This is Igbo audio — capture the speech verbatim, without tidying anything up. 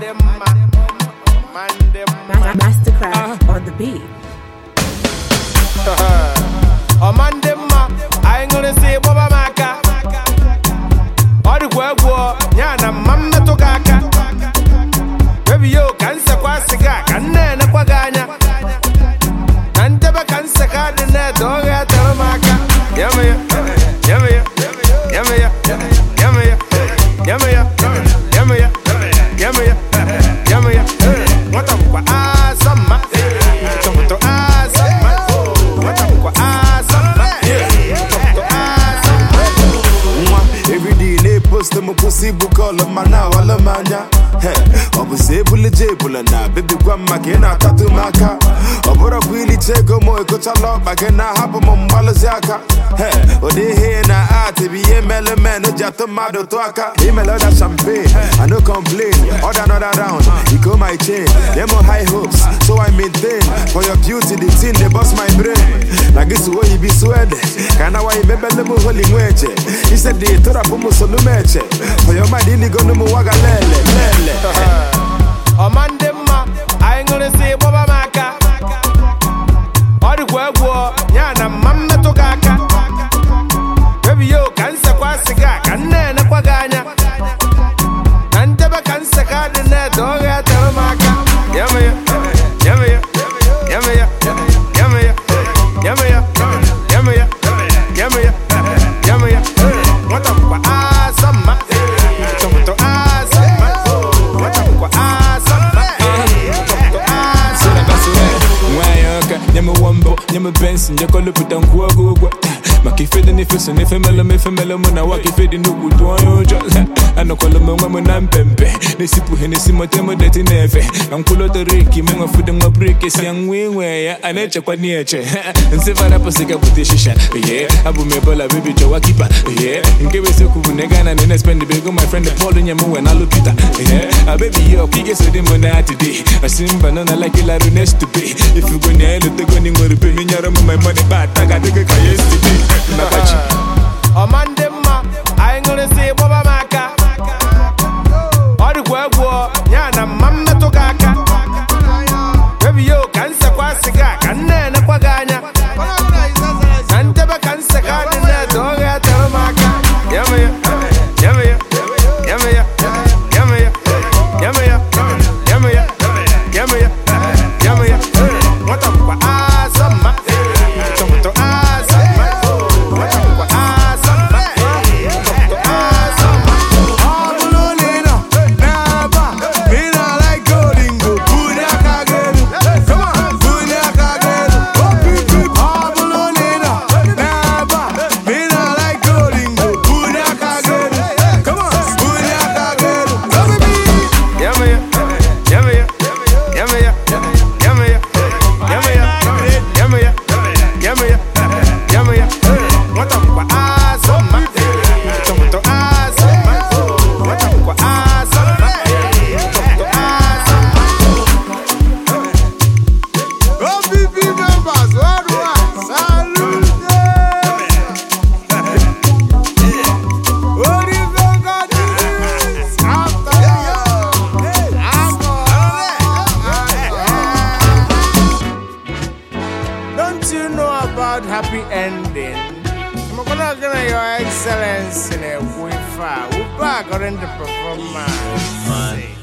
Mastercraft uh, on the beat. On Monday, I ain't gonna say Baba Maka. All the work war, Yana Mamma Togaka. Baby, yo, cancer quasiga, and then a Pagana. And Deba cancer card in that dog at Telemaka. Yamaya, Yamaya, Yamaya, Yamaya, Yamaya, Yamaya, Yamaya, Yamaya. What up, awesome, Tomato awesome, what up, awesome, every day they post them a pussy book all of my now, all of my now. I was able to jable and now, baby, one magena, tattoo maka. I bought a really take a more coach a lot, but can I have a mambalazaka? Hey, or they hear na art, be a melon man, no jatomado toaka. Email that champagne, I no complain, all another round. You go my chain, them on high hopes, so I maintain. For your beauty, the thing they bust my brain. Like this way you be sweated, can I remember the holy wedge? He said, they told up almost on the match. For your mind, you go no more waga lele. On Monday, I ain't gonna say Baba Maka. All the work war, Yana Mamma Togaka. Baby, yo, cancer quasiga, and then a Pagana. And Deba cancer card in that dog at Telemaka. Yamaya, Yamaya, Yamaya, Yamaya, Yamaya, Yamaya, Yamaya, Yamaya. What up, awesome, Tomato awesome. What up, awesome, Nyama wambo, nyama bensin, yakolo putan kuwa gugwa. Makifede ni fesa ni femelo me femelo muna wakifede nugu tuwayoja. Ano kwalo mwa muna mpempe, nisipu henesi motemo deti nefe. Nankulo toriki, mwa fude mwa brike, si yangwingwe ya aneche kwa nieche. Nsifara posika puti shisha, yeah. Abu mebola baby chowa kipa, yeah. Nkewe seku vunegana nene spend the bego my friend the polo nyamu when I look it, yeah. A baby yo, kige so di muna today. A simba nona like ilaru next to be. If you go near the go ni ngori pe minyara my money back, I got to go yesterday. On Monday, I ain't gonna say Baba Maka. All the work war, Yana Mamma Togaka. Baby, yo, cancer quasiga, and then a Pagana. And Deba cancer card in that dog at Telemaka. Yamaya, Yamaya, Yamaya, Yamaya, Yamaya, Yamaya, Yamaya, Yamaya. What up, awesome, Tomato awesome. What up, awesome, Tomato awesome. I'm lonely now, never. Me not like golden go. Bunyaka again, come on, Bunyaka again. Oh, beep beep. I'm lonely now, never. Me not like golden go. Bunyaka again, come on, Bunyaka again. Come with me. Yamaya, Yamaya, Yamaya, Yamaya, Yamaya, Yamaya, Yamaya, Yamaya. What up, awesome, Tomato awesome. What up, awesome, Tomato awesome. O P P members, worldwide, salute. What is the God is after you? Don't you know about happy ending? I'm gonna get your excellence in a way far. We're back on the performance.